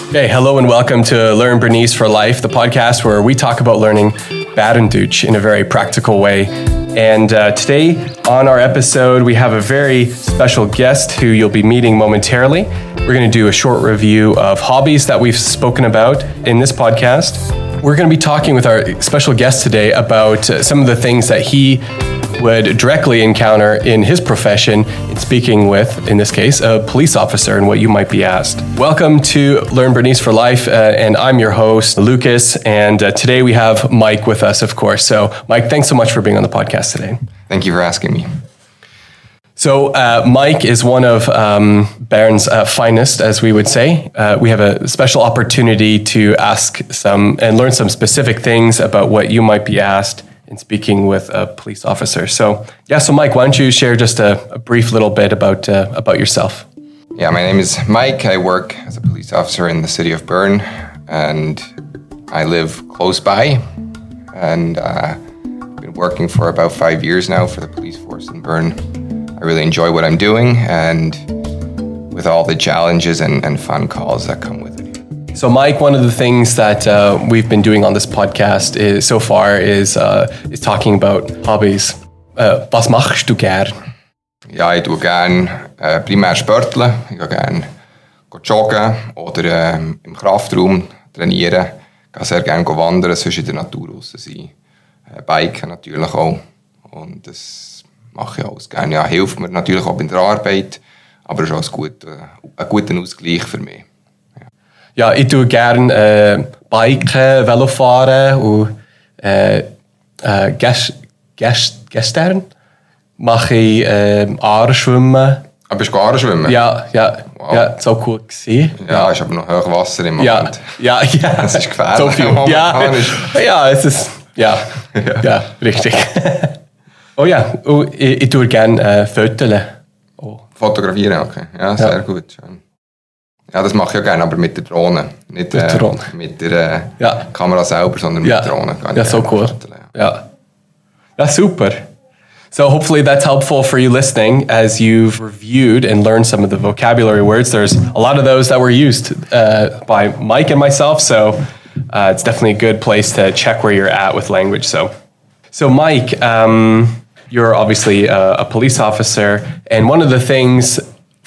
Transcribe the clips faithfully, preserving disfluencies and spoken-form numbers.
Okay, hello and welcome to Learn Bernese for Life, the podcast where we talk about learning Badenduch in a very practical way. And uh, today on our episode, we have a very special guest who you'll be meeting momentarily. We're going to do a short review of hobbies that we've spoken about in this podcast. We're going to be talking with our special guest today about uh, some of the things that he would directly encounter in his profession in speaking with, in this case, a police officer and what you might be asked. Welcome to Learn Bernese for Life, uh, and I'm your host, Lucas, and uh, today we have Mike with us, of course. So, Mike, thanks so much for being on the podcast today. Thank you for asking me. So, uh, Mike is one of um, Bern's uh, finest, as we would say. Uh, we have a special opportunity to ask some and learn some specific things about what you might be asked in speaking with a police officer. So, yeah, so Mike, why don't you share just a, a brief little bit about uh, about yourself? Yeah, my name is Mike. I work as a police officer in the city of Bern, and I live close by. And uh, I've been working for about five years now for the police force in Bern. I really enjoy what I'm doing, and with all the challenges and, and fun calls that come with it. So, Mike, one of the things that uh, we've been doing on this podcast is, so far is uh, is talking about hobbies. Uh, was machst du gern? Ja, ich tue gerne äh, primär Sporteln. Ich gehe gerne joggen oder äh, im Kraftraum trainieren. Ich gehe sehr gerne wandern, sonst in der Natur raus sein. Äh, Biken natürlich auch. Und das mache ich alles gerne. Ja, hilft mir natürlich auch bei der Arbeit, aber es ist auch ein guter, ein guter Ausgleich für mich. Ja, ich tue gerne äh, Biken, Velofahren und äh, äh, gest, gest, gestern mache ich äh, Aareschwimmen. Aber bist du Aareschwimmen? Ja, ja, wow. Ja, so cool gewesen. Ja, ja, ist aber noch Hochwasser im Moment. Ja, ja, ja. Das ist gefährlich. So viel. Ja, ja, es ist, ja, ja, ja richtig. Oh ja, oh, ich, ich tue gerne äh, Fotos. Oh. Fotografieren, okay. Ja, sehr ja. gut. Schön. Ja, das mache ich ja gerne, aber mit der Drohne. Nicht äh, Drohne. mit der äh, ja. Kamera selber, sondern mit ja. der Drohne. Ja, so cool. Fotografieren, ja. Ja. Ja, super. So hopefully that's helpful for you listening as you've reviewed and learned some of the vocabulary words. There's a lot of those that were used uh, by Mike and myself, so uh, it's definitely a good place to check where you're at with language. So, so Mike, um, you're obviously a, a police officer, and one of the things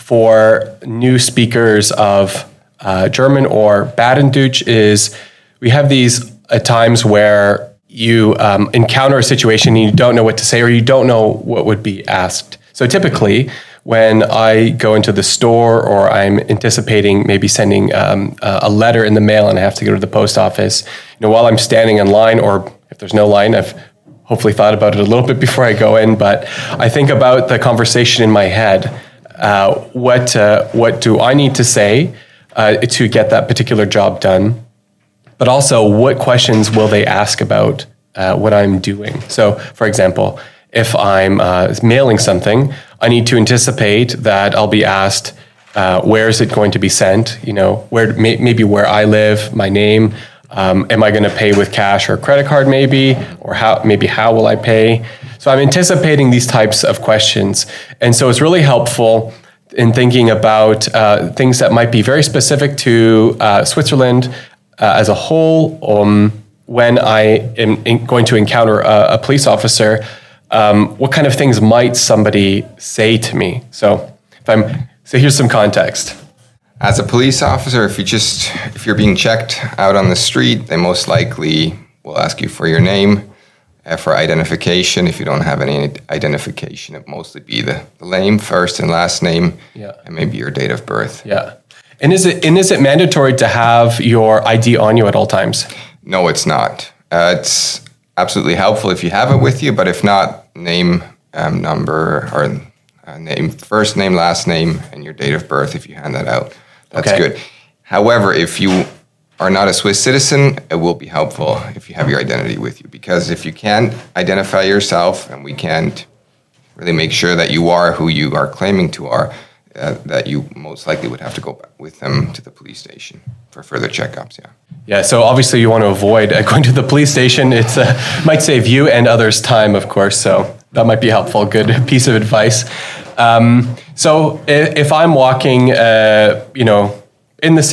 for new speakers of uh, German or Badenduch is we have these at times where you um, encounter a situation and you don't know what to say or you don't know what would be asked. So typically when I go into the store or I'm anticipating maybe sending um, a letter in the mail and I have to go to the post office, you know, while I'm standing in line, or if there's no line, I've hopefully thought about it a little bit before I go in, but I think about the conversation in my head. Uh, what uh, what do I need to say uh, to get that particular job done? But also, what questions will they ask about uh, what I'm doing? So, for example, if I'm uh, mailing something, I need to anticipate that I'll be asked, uh, where is it going to be sent? You know, where may, maybe where I live, my name. Um, am I going to pay with cash or credit card maybe? Or how maybe how will I pay? So I'm anticipating these types of questions. And so it's really helpful in thinking about uh, things that might be very specific to uh, Switzerland uh, as a whole. Um, when I am in going to encounter a, a police officer, um, what kind of things might somebody say to me? So if I'm, so here's some context. As a police officer, if you just if you're being checked out on the street, they most likely will ask you for your name, uh, for identification. If you don't have any identification, it mostly be the, the name, first and last name, yeah. and maybe your date of birth. Yeah. And is it and is it mandatory to have your I D on you at all times? No, it's not. Uh, it's absolutely helpful if you have it with you, but if not, name, um, number, or uh, name, first name, last name, and your date of birth. If you hand that out. That's okay. Good. However, if you are not a Swiss citizen, it will be helpful if you have your identity with you. Because if you can't identify yourself and we can't really make sure that you are who you are claiming to are, uh, that you most likely would have to go back with them to the police station for further checkups, yeah. Yeah, so obviously you want to avoid uh, going to the police station. It uh, might save you and others time, of course, so that might be helpful. Good piece of advice. Um, so if, if I'm walking, uh, you know, in the city,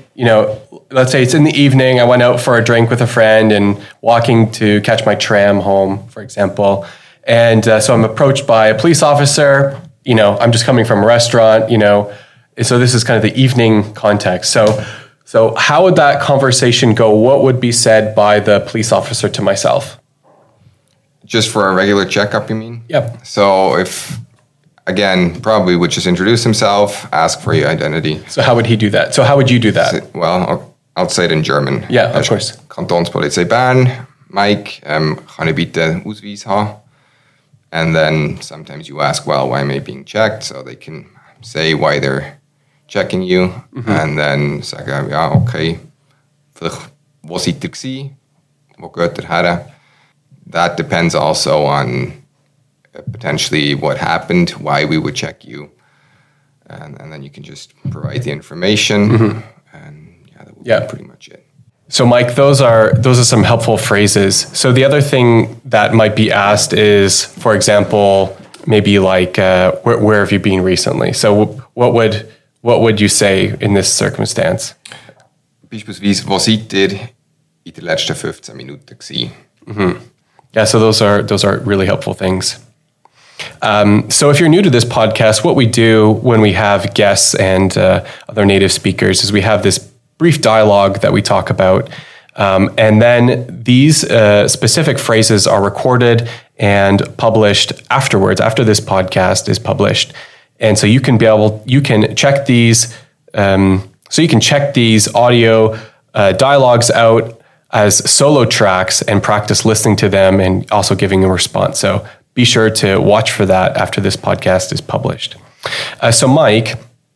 you know, let's say it's in the evening, I went out for a drink with a friend and walking to catch my tram home, for example. And uh, so I'm approached by a police officer, you know, I'm just coming from a restaurant, you know, so this is kind of the evening context. So, so how would that conversation go? What would be said by the police officer to myself? Just for a regular checkup, you mean? Yep. So if, again, probably would just introduce himself, ask for your identity. So how would he do that? So how would you do that? Well, I'll, I'll say it in German. Yeah, of course. Kantonspolizei Bern, Mike, um, kann ich bitte Ausweis haben? And then sometimes you ask, well, why am I being checked? So they can say why they're checking you. Mm-hmm. And then sagen, ja, okay, vielleicht, wo seid ihr gsi? Wo geht ihr her? That depends also on uh, potentially what happened, why we would check you. And, and then you can just provide the information. Mm-hmm. And yeah, that would yeah. be pretty much it. So, Mike, those are those are some helpful phrases. So the other thing that might be asked is, for example, maybe like, uh, where, where have you been recently? So what would what would you say in this circumstance? Beispielsweise, wo seid ihr in den letzten fünfzehn Minuten gsi? Mm-hmm. Yeah, so those are those are really helpful things. Um, so if you're new to this podcast, what we do when we have guests and uh, other native speakers is we have this brief dialogue that we talk about. Um, and then these uh, specific phrases are recorded and published afterwards, after this podcast is published. And so you can be able, you can check these, um, so you can check these audio uh, dialogues out as solo tracks and practice listening to them and also giving a response. So be sure to watch for that after this podcast is published. Uh, so Mike,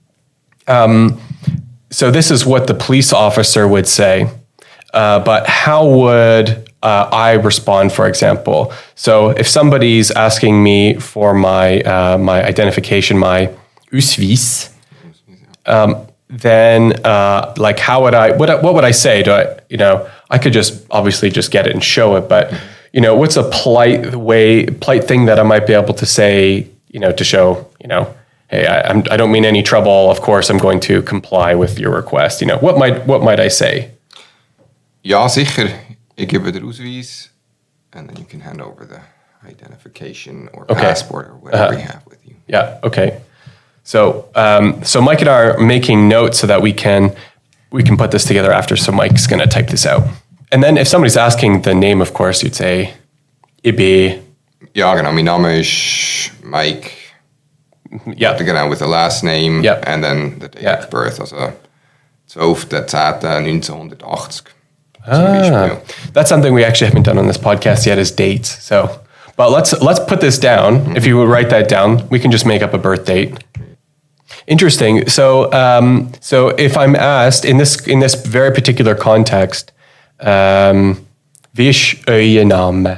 um, So this is what the police officer would say, uh, but how would uh, I respond, for example? So if somebody's asking me for my uh, my identification, my Ausweis, um, then uh, like how would I? What what would I say? Do I, you know, I could just obviously just get it and show it, but you know, what's a polite way, polite thing that I might be able to say, you know, to show, you know. Hey, I, I'm, I don't mean any trouble. Of course, I'm going to comply with your request. You know, what might what might I say? Ja, sicher. Ich gebe den Ausweis, and then you can hand over the identification or okay. passport or whatever uh-huh. you have with you. Yeah. Okay. So, um, so Mike and I are making notes so that we can we can put this together after. So Mike's going to type this out, and then if somebody's asking the name, of course, you'd say Ibe. Ja, genau. Mein Name ist Mike. Yeah. Genau, with the last name yep. and then the date yeah. of birth, also zwölfter zehnter neunzehnhundertachtzig. Ah, that's something we actually haven't done on this podcast yet is dates. So, but let's let's put this down. Mm-hmm. If you would write that down, we can just make up a birth date. Interesting. So, um, so if I'm asked in this in this very particular context, um, wie ist euer Name?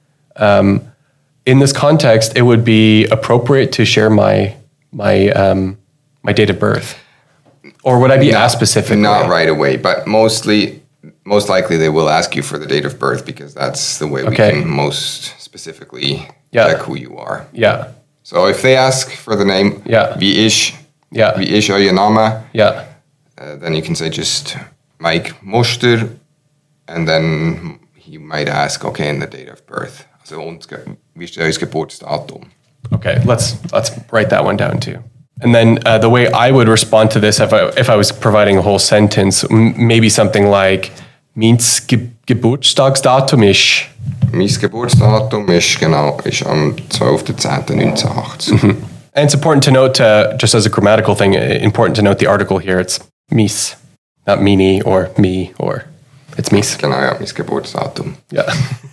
Um, In this context, it would be appropriate to share my my um, my date of birth, or would I be not, asked specifically? Not right away, but mostly, most likely, they will ask you for the date of birth because that's the way okay. we can most specifically yeah. check who you are. Yeah. So if they ask for the name, yeah. wie ist, yeah. wie ist euer Name? Yeah. Uh, then you can say just Mike Muster, and then he might ask, okay, and the date of birth. So, und wie ist euer Geburtsdatum? Okay, let's let's write that one down too. And then uh, the way I would respond to this, if I if I was providing a whole sentence, m- maybe something like "Meins Ge- Geburtstagsdatum ist." Mein Geburtsdatum ist genau ist am zwölfter zehnter neunzehnhundertachtzig. Mm-hmm. And it's important to note, uh, just as a grammatical thing, important to note the article here. It's mis, not mini or me or it's mis. Genau, ja, mein Geburtsdatum. Yeah.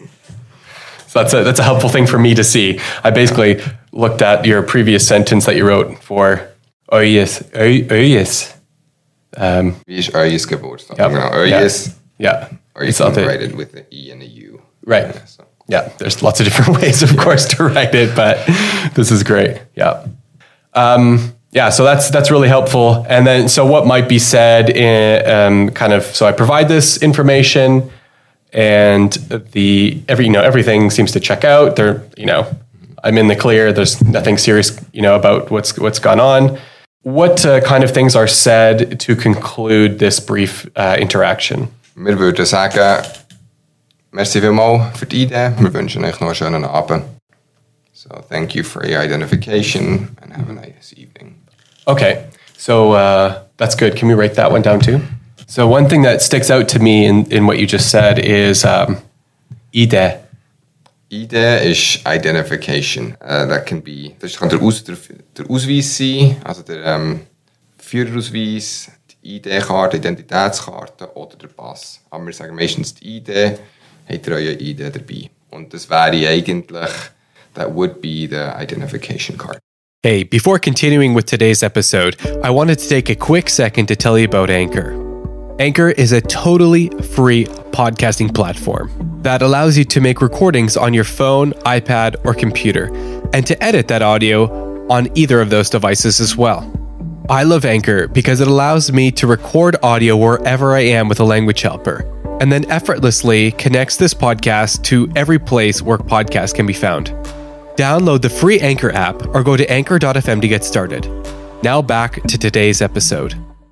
So that's a that's a helpful thing for me to see. I basically looked at your previous sentence that you wrote for eues, eues. Um, Wie ist euer Geburtsdatum? Yep. Genau, eues. Yeah. Or you it's can write it with an E and a U. Right. Yeah, so. Yeah, there's lots of different ways, of course, to write it, but this is great. Yeah. Um, yeah, so that's that's really helpful. And then, so what might be said in um, kind of, so I provide this information, and the every you know everything seems to check out. There, you know, I'm in the clear. There's nothing serious, you know, about what's what's gone on. what uh, kind of things are said to conclude this brief uh, interaction? Wir würden sagen, merci vielmals für die Idee. Wir wünschen euch noch einen schönen Abend. So thank you for your identification and have a nice evening. Okay, so uh, that's good. Can we write that one down too? So one thing that sticks out to me in, in what you just said is um, Idee. Idee is identification. Uh, that can be, das kann der, Aus, der, der Ausweis sein, also der ähm, Führerausweis, die I D-Karte, Identitätskarte oder der Pass. Aber wir sagen meistens die Idee, habt ihr eure I D dabei. Und das wäre eigentlich, that would be the identification card. Hey, before continuing with today's episode, I wanted to take a quick second to tell you about Anchor. Anchor is a totally free podcasting platform that allows you to make recordings on your phone, iPad, or computer, and to edit that audio on either of those devices as well. I love Anchor because it allows me to record audio wherever I am with a language helper, and then effortlessly connects this podcast to every place where podcasts can be found. Download the free Anchor app or go to anchor dot f m to get started. Now back to today's episode.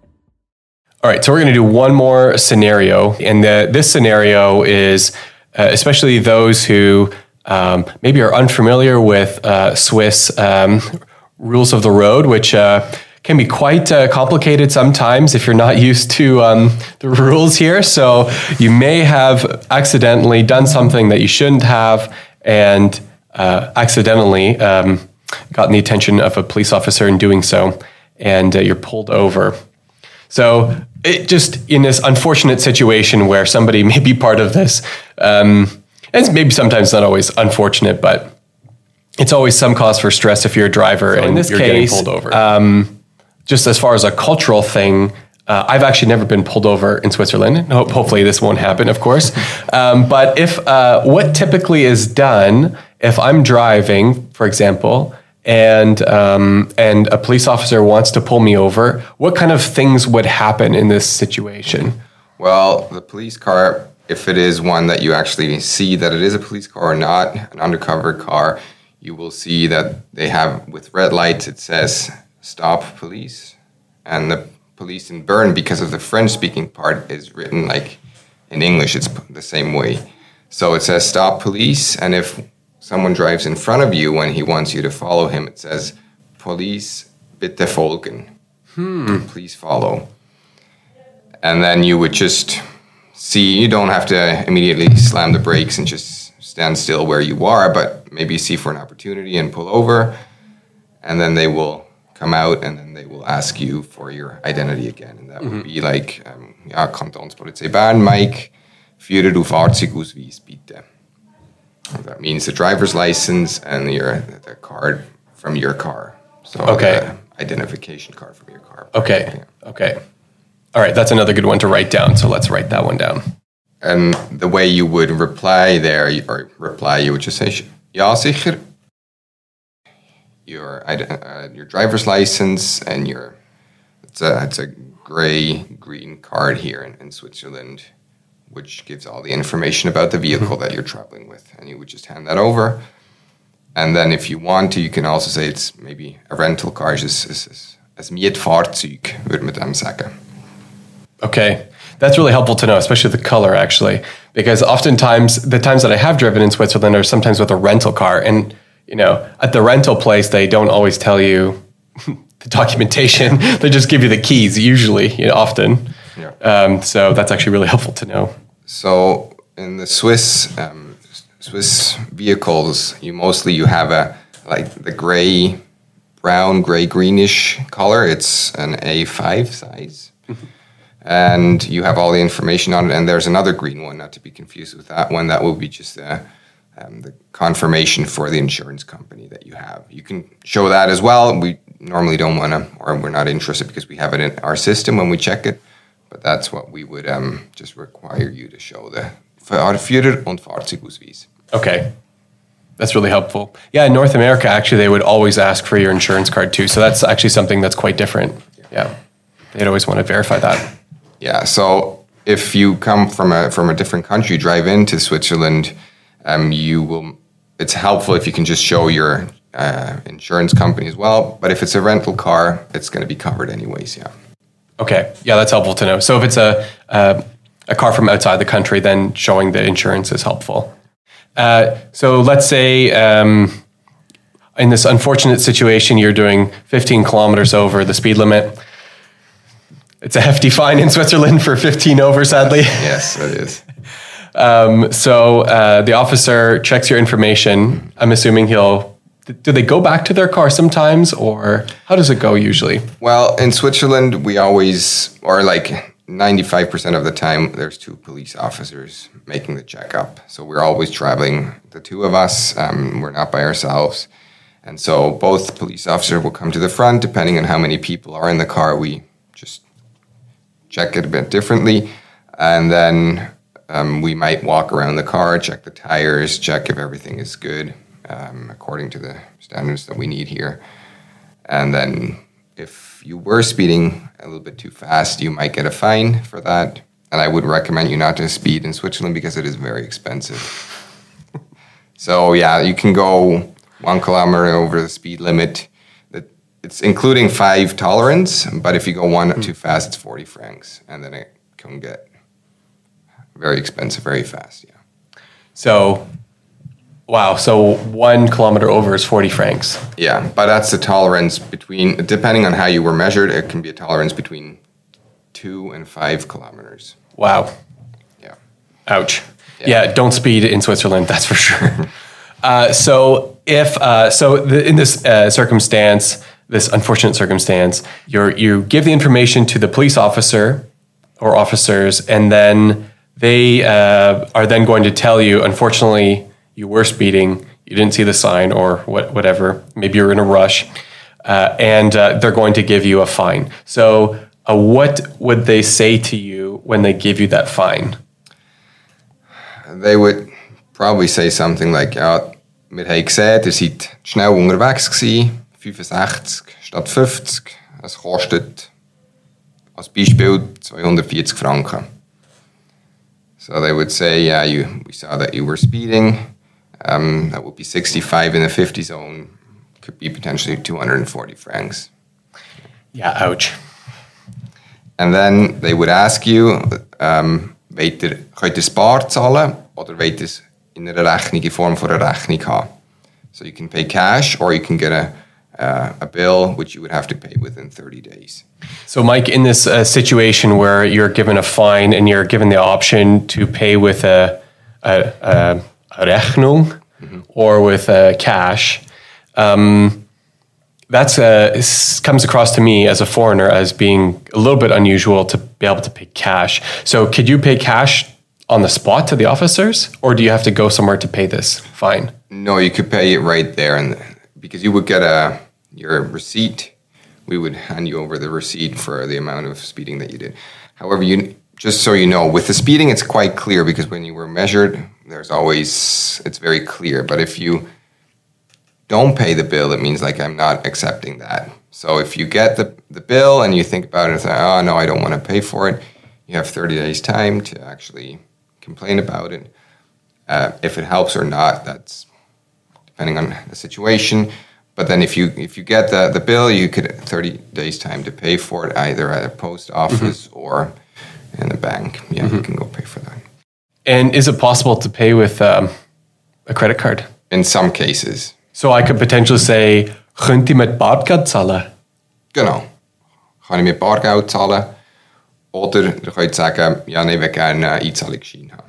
All right, so we're going to do one more scenario, and the, this scenario is uh, especially those who um, maybe are unfamiliar with uh, Swiss um, rules of the road, which uh, can be quite uh, complicated sometimes if you're not used to um, the rules here. So you may have accidentally done something that you shouldn't have, and uh, accidentally um, gotten the attention of a police officer in doing so, and uh, you're pulled over. So it just in this unfortunate situation where somebody may be part of this, um, and maybe sometimes not always unfortunate, but it's always some cause for stress if you're a driver so and in this you're case, getting pulled over. Um, just as far as a cultural thing, uh, I've actually never been pulled over in Switzerland. Ho- hopefully this won't happen, of course. Um, but if uh, what typically is done if I'm driving, for example, and um, and a police officer wants to pull me over, what kind of things would happen in this situation? Well, the police car, if it is one that you actually see that it is a police car or not, an undercover car, you will see that they have, with red lights, it says, stop police. And the police in Bern, because of the French-speaking part, is written like in English, it's the same way. So it says, stop police, and if someone drives in front of you when he wants you to follow him, it says, Police bitte folgen. Hmm. Please follow. And then you would just see, you don't have to immediately slam the brakes and just stand still where you are, but maybe see for an opportunity and pull over. And then they will come out and then they will ask you for your identity again. And that mm-hmm. would be like, um, ja, Kantonspolizei Bern, Mike, Führer du Fahrzeugausweis bitte. That means the driver's license and your the card from your car. So okay. the identification card from your car. Okay. Yeah. Okay. All right. That's another good one to write down. So let's write that one down. And the way you would reply there, or reply, you would just say, ja, sicher. Your uh, your driver's license and your it's a it's a gray green card here in, in Switzerland, which gives all the information about the vehicle mm-hmm. that you're traveling with. And you would just hand that over. And then if you want to, you can also say it's maybe a rental car. As, as, as Mietfahrzeug, würde man dem sagen. Okay. That's really helpful to know, especially the color, actually. Because oftentimes, the times that I have driven in Switzerland are sometimes with a rental car. And, you know, at the rental place, they don't always tell you the documentation. They just give you the keys, usually, you know, often. Yeah. Um, so that's actually really helpful to know. So in the Swiss um, Swiss vehicles, you mostly you have a like the gray, brown, gray greenish color. It's an A five size, mm-hmm. and you have all the information on it. And there's another green one, not to be confused with that one. That will be just a, um, the confirmation for the insurance company that you have. You can show that as well. We normally don't want to, or we're not interested because we have it in our system when we check it. But that's what we would um, just require you to show, the Führer- und Fahrzeugausweis. Okay. That's really helpful. Yeah, in North America, actually, they would always ask for your insurance card, too. So that's actually something that's quite different. Yeah. They'd always want to verify that. Yeah, so if you come from a from a different country, you drive into Switzerland, um, you will. It's helpful if you can just show your uh, insurance company as well. But if it's a rental car, it's going to be covered anyways, yeah. Okay, yeah, that's helpful to know. So if it's a uh, a car from outside the country, then showing the insurance is helpful. Uh, so let's say um, in this unfortunate situation, you're doing fifteen kilometers over the speed limit. It's a hefty fine in Switzerland for fifteen over, sadly. Yes, it is. um, so uh, the officer checks your information. I'm assuming he'll... Do they go back to their car sometimes, or how does it go usually? Well, in Switzerland, we always, or like ninety-five percent of the time, there's two police officers making the checkup. So we're always traveling, the two of us. Um, we're not by ourselves. And so both police officers will come to the front. Depending on how many people are in the car, we just check it a bit differently. And then um, we might walk around the car, check the tires, check if everything is good. Um, according to the standards that we need here. And then if you were speeding a little bit too fast, you might get a fine for that. And I would recommend you not to speed in Switzerland because it is very expensive. So yeah, you can go one kilometer over the speed limit. It's including five tolerance, but if you go one too fast, it's forty francs. And then it can get very expensive very fast, yeah. So... Wow, so one kilometer over is forty francs. Yeah, but that's the tolerance between, depending on how you were measured, it can be a tolerance between two and five kilometers. Wow. Yeah. Ouch. Yeah, yeah don't speed in Switzerland, that's for sure. uh, so if, uh, so the, in this uh, circumstance, this unfortunate circumstance, you're, you give the information to the police officer or officers, and then they uh, are then going to tell you, unfortunately, you were speeding, you didn't see the sign or what, whatever, maybe you're in a rush, uh, and uh, they're going to give you a fine. So uh, what would they say to you when they give you that fine? They would probably say something like, ja, wir haben gesehen, ihr seid schnell unterwegs gewesen, fünfundsechzig statt fünfzig, es kostet als Beispiel zweihundertvierzig Franken. So they would say, yeah, you, we saw that you were speeding. Um, that would be sixty-five in the fifty zone. Could be potentially two hundred forty francs. Yeah, ouch. And then they would ask you, um, wollt ihr, könnt ihr Spar zahlen oder wollt ihr es in einer Rechnung, in Form von einer Rechnung haben? So you can pay cash or you can get a, uh, a bill which you would have to pay within thirty days. So Mike, in this uh, situation where you're given a fine and you're given the option to pay with a, a, a a Rechnung mm-hmm. or with uh, cash, um, that's uh, comes across to me as a foreigner as being a little bit unusual to be able to pay cash. So could you pay cash on the spot to the officers, or do you have to go somewhere to pay this fine? No, you could pay it right there, and because you would get a your receipt. We would hand you over the receipt for the amount of speeding that you did. However, you just so you know, with the speeding, it's quite clear because when you were measured, there's always, it's very clear. But if you don't pay the bill, it means like, I'm not accepting that. So if you get the, the bill and you think about it and say, oh, no, I don't want to pay for it, you have thirty days time to actually complain about it. Uh, if it helps or not, that's depending on the situation. But then if you if you get the, the bill, you could have thirty days time to pay for it, either at a post office mm-hmm. or in a bank. Yeah, mm-hmm. you can go pay for that. And is it possible to pay with um, a credit card? In some cases. So I could potentially say, könnt ihr mit Bargeld zahlen? Genau. Kann ich mit Bargeld zahlen? Oder ihr könnt sagen, ja, ich will gerne einen Einzahlungsschein haben.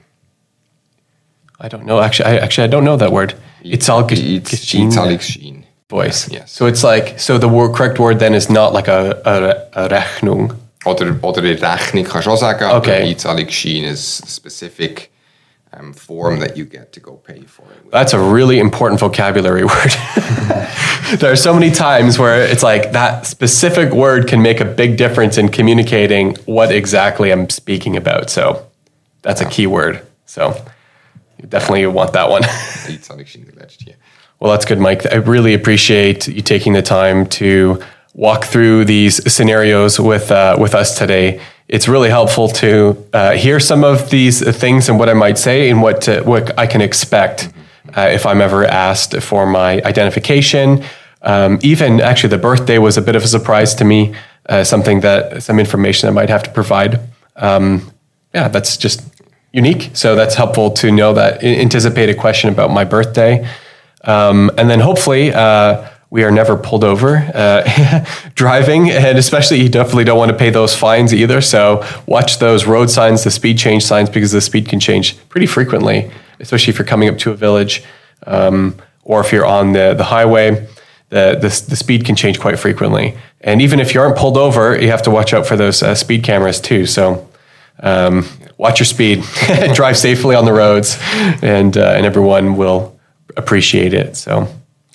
I don't know. Actually, I, actually, I don't know that word. Einzahlungsschein. Einzahlungsschein. Voice. Yes. So it's like, so the word, correct word then is not like a, a, a Rechnung. Oder, oder die Rechnung kannst du auch sagen, okay. aber Einzahlungsschein is a specific um, form that you get to go pay for it. That's a really important vocabulary word. There are so many times where it's like that specific word can make a big difference in communicating what exactly I'm speaking about. So that's yeah. a key word. So you definitely yeah. want that one. Well, that's good, Mike. I really appreciate you taking the time to walk through these scenarios with uh, with us today. It's really helpful to uh, hear some of these things and what I might say and what to, what I can expect mm-hmm. uh, if I'm ever asked for my identification. Um, even actually the birthday was a bit of a surprise to me, uh, something that, some information I might have to provide. Um, yeah, that's just unique. So that's helpful to know that, anticipate a question about my birthday. Um, and then hopefully uh, we are never pulled over uh, driving, and especially you definitely don't want to pay those fines either. So watch those road signs, the speed change signs, because the speed can change pretty frequently, especially if you're coming up to a village um, or if you're on the, the highway. The, the the speed can change quite frequently. And even if you aren't pulled over, you have to watch out for those uh, speed cameras too. So um, watch your speed, drive safely on the roads, and uh, and everyone will appreciate it. So.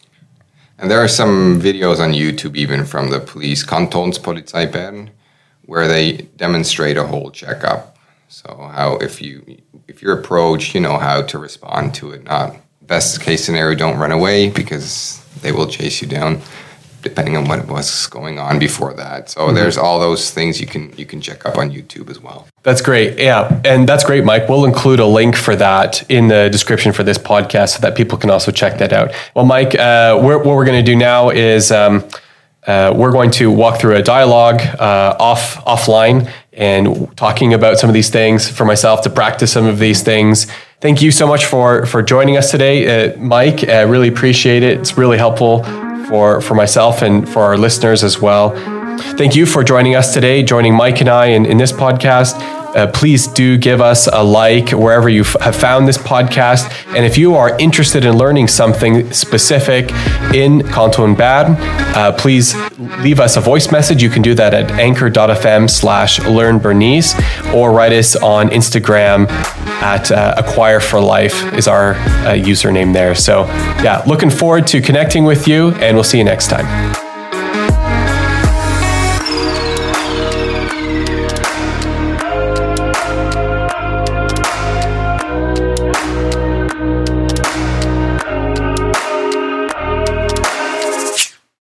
And there are some videos on YouTube, even from the police, Kantonspolizei Bern, where they demonstrate a whole checkup. So how if you if you're approached, you know how to respond to it. Not best case scenario, don't run away, because they will chase you down, depending on what was going on before that. So mm-hmm. there's all those things you can you can check up on YouTube as well. That's great. Yeah, and that's great, Mike. We'll include a link for that in the description for this podcast so that people can also check that out. Well, Mike, uh, we're, what we're going to do now is um, uh, we're going to walk through a dialogue uh, off offline and talking about some of these things for myself to practice some of these things. Thank you so much for, for joining us today, uh, Mike. I really appreciate it. It's really helpful for, for myself and for our listeners as well. Thank you for joining us today, joining Mike and I in, in this podcast. Uh, please do give us a like wherever you f- have found this podcast. And if you are interested in learning something specific in Canton Bern, uh, please leave us a voice message. You can do that at anchor.fm slash learn Bernese, or write us on Instagram at uh, Acquire for Life is our uh, username there. So yeah, looking forward to connecting with you, and we'll see you next time.